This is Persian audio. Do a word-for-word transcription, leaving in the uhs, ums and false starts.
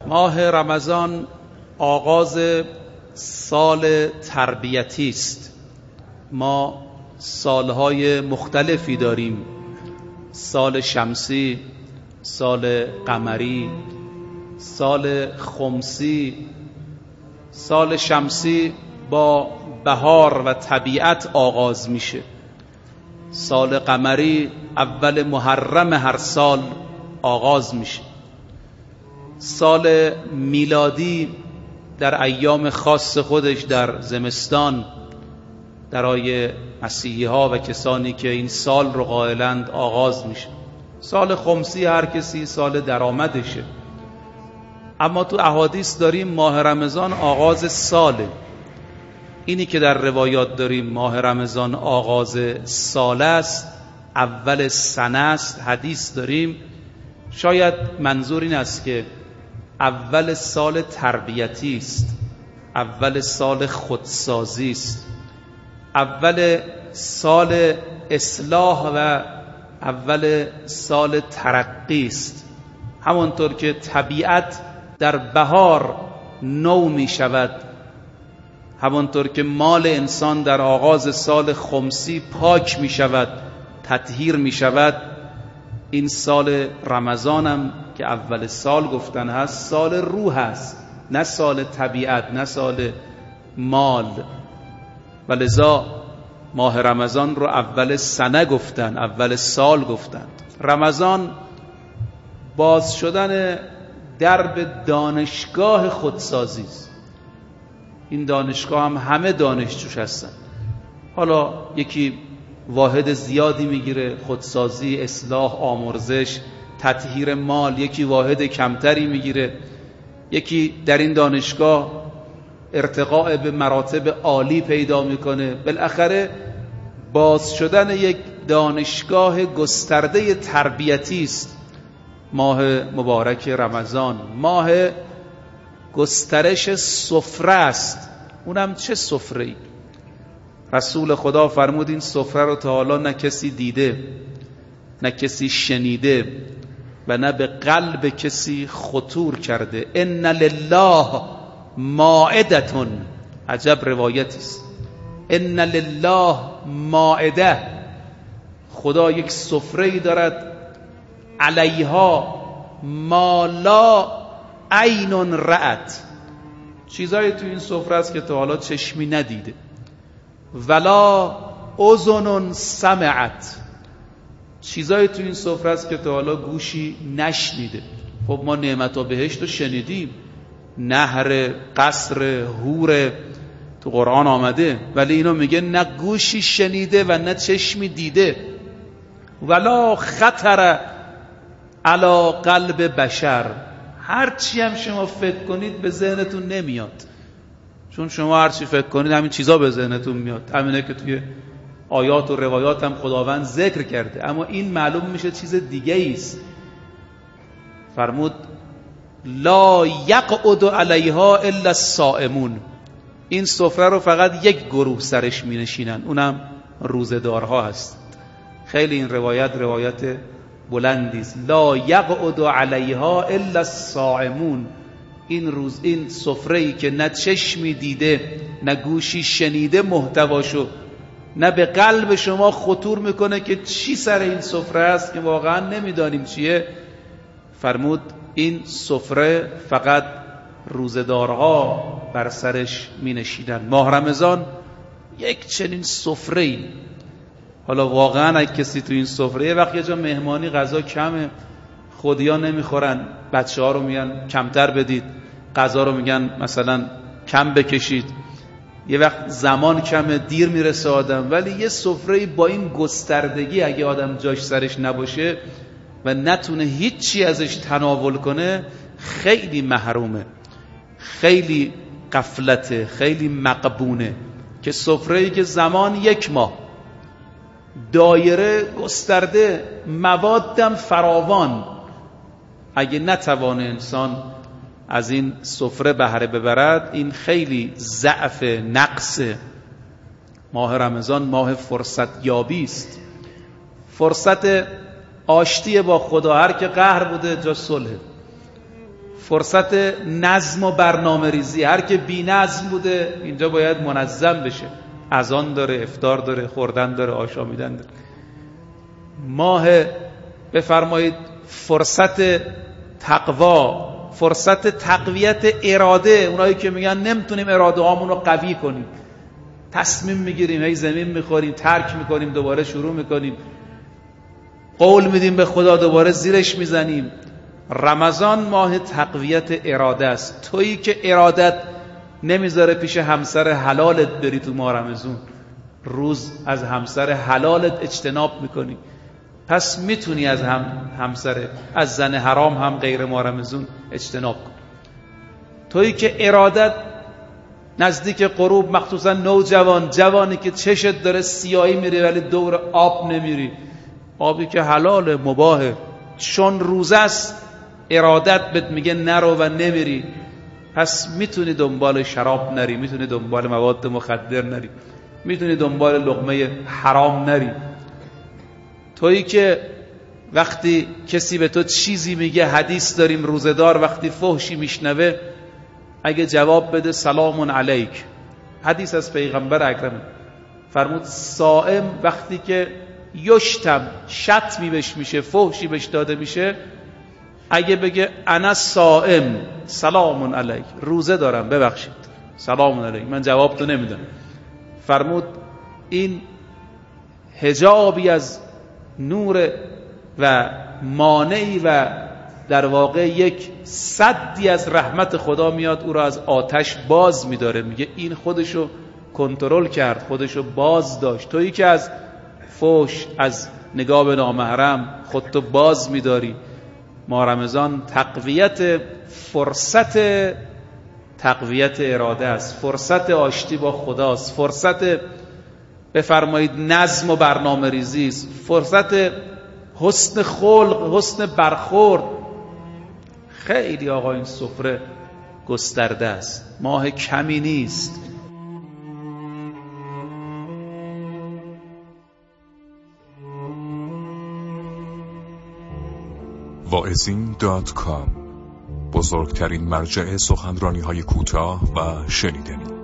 ماه رمضان آغاز سال تربیتی است. ما سالهای مختلفی داریم، سال شمسی، سال قمری، سال خمسی. سال شمسی با بهار و طبیعت آغاز میشه. سال قمری اول محرم هر سال آغاز میشه. سال میلادی در ایام خاص خودش در زمستان برای مسیحی ها و کسانی که این سال رو قائلند آغاز میشه. سال خمسی هر کسی سال درآمدشه. اما تو احادیث داریم ماه رمضان آغاز ساله. اینی که در روایات داریم ماه رمضان آغاز سال است، اول سنه است، حدیث داریم، شاید منظور این است که اول سال تربیتی است، اول سال خودسازی است، اول سال اصلاح و اول سال ترقی است. همانطور که طبیعت در بهار نو می شود، همانطور که مال انسان در آغاز سال خمسی پاک می شود، تطهیر می شود، این سال رمضان هم که اول سال گفتن هست سال روح هست، نه سال طبیعت، نه سال مال. و لذا ماه رمضان رو اول سنه گفتن، اول سال گفتند. رمضان باز شدن درب دانشگاه خودسازی است. این دانشگاه هم همه دانشجوش هستن. حالا یکی واحد زیادی میگیره، خودسازی، اصلاح، آمرزش، تطهیر مال، یکی واحد کمتری میگیره، یکی در این دانشگاه ارتقاء به مراتب عالی پیدا میکنه. بالاخره باز شدن یک دانشگاه گسترده تربیتی است ماه مبارک رمضان. ماه گسترش سفره است. اونم چه سفره‌ای؟ رسول خدا فرمود این سفره رو تا حالا نه کسی دیده، نه کسی شنیده و نه به قلب کسی خطور کرده. ان لله مائدتون، عجب روایتی است. ان لله مائده، خدا یک سفره‌ای دارد علیها ما لا عین رأت، چیزایی تو این سفره است که تا حالا چشمی ندیده، ولا اذن سمعت، چیزایی تو این سفره است که تا حالا گوشی نشنیده. خب ما نعمت و بهشت رو شنیدیم، نهر، قصر، حور تو قرآن آمده، ولی اینو میگه نه گوشی شنیده و نه چشمی دیده. ولا خطر علی قلب بشر، هرچی هم شما فکر کنید به ذهنتون نمیاد، چون شما هرچی فکر کنید همین چیزا به ذهنتون میاد. همینه که توی آیات و روایات هم خداوند ذکر کرده، اما این معلوم میشه چیز دیگه است. فرمود لا یقعد علیها الا الصائمون، این سفره رو فقط یک گروه سرش می نشینن، اونم روزه‌دارها هست. خیلی این روایت روایت بلندی است. لا یقعد علیها الا الصائمون، این روز این سفره‌ای که نه چشمی دیده نه گوشی شنیده محتواشو، نه به قلب شما خطور میکنه که چی سر این سفره است که واقعا نمیدانیم چیه. فرمود این سفره فقط روزه‌دارها بر سرش می نشیدن. ماه رمضان یک چنین سفره‌ای. حالا واقعا اگه کسی تو این سفره یه وقت یه جا مهمانی غذا کمه، خودیا نمیخورن، بچه ها رو میگن کمتر بدید، غذا رو میگن مثلا کم بکشید، یه وقت زمان کمه، دیر میرسه آدم، ولی یه سفره‌ای با این گستردگی اگه آدم جاش سرش نباشه و نتونه هیچی ازش تناول کنه خیلی محرومه، خیلی غفلته، خیلی مقبونه. که سفره‌ای که زمان یک ماه، دایره گسترده، موادم فراوان، اگه نتوانه انسان از این سفره بهره ببرد این خیلی ضعف، نقص. ماه رمضان ماه فرصت یابی است، فرصت آشتی با خدا. هر که قهر بوده جا صلح، فرصت نظم و برنامه ریزی. هر که بی نظم بوده اینجا باید منظم بشه. اذان داره، افطار داره، خوردن داره، آشامیدن داره. ماه بفرمایید فرصت تقوا، فرصت تقویت اراده. اونایی که میگن نمیتونیم اراده هامون رو قوی کنیم، تصمیم میگیریم هی زمین میخوریم، ترک میکنیم، دوباره شروع میکنیم، قول میدیم به خدا، دوباره زیرش میزنیم. رمضان ماه تقویت اراده است. تویی که ارادت نمیذاره پیش همسر حلالت بری تو ماه رمضان، روز از همسر حلالت اجتناب میکنی، پس میتونی از هم همسر از زن حرام هم غیر ماه رمضان اجتناب کن. تویی که ارادت نزدیک غروب، مخصوصا نوجوان، جوانی که چشت داره سیاهی میری ولی دور آب نمیری، آبی که حلال مباهه، چون روزه است ارادت بهت میگه نرو و نمیری، پس میتونی دنبال شراب نری، میتونی دنبال مواد مخدر نری، میتونی دنبال لقمه حرام نری. تویی که وقتی کسی به تو چیزی میگه، حدیث داریم روزدار وقتی فحشی میشنوه اگه جواب بده سلام علیک، حدیث از پیغمبر اکرم فرمود صائم وقتی که یشتم شتمی بهش میشه، فحشی بهش داده میشه، اگه بگه انا صائم سلام علیک، روزه دارم ببخشید سلام علیک، من جواب تو نمیدم، فرمود این حجابی از نور و مانعی و در واقع یک سدی از رحمت خدا میاد، او را از آتش باز میداره. میگه این خودشو کنترل کرد، خودشو باز داشت. تویی که از فحش، از نگاه به نامحرم خودتو باز میداری. ماه رمضان تقویت فرصت تقویت اراده است، فرصت آشتی با خداست، فرصت بفرمایید نظم و برنامه ریزی است، فرصت حسن خلق، حسن برخورد. خیلی آقا این سفره گسترده است، ماه کمی نیست. واعظین دات کام، بزرگترین مرجع سخنرانی های کوتاه و شنیدنی.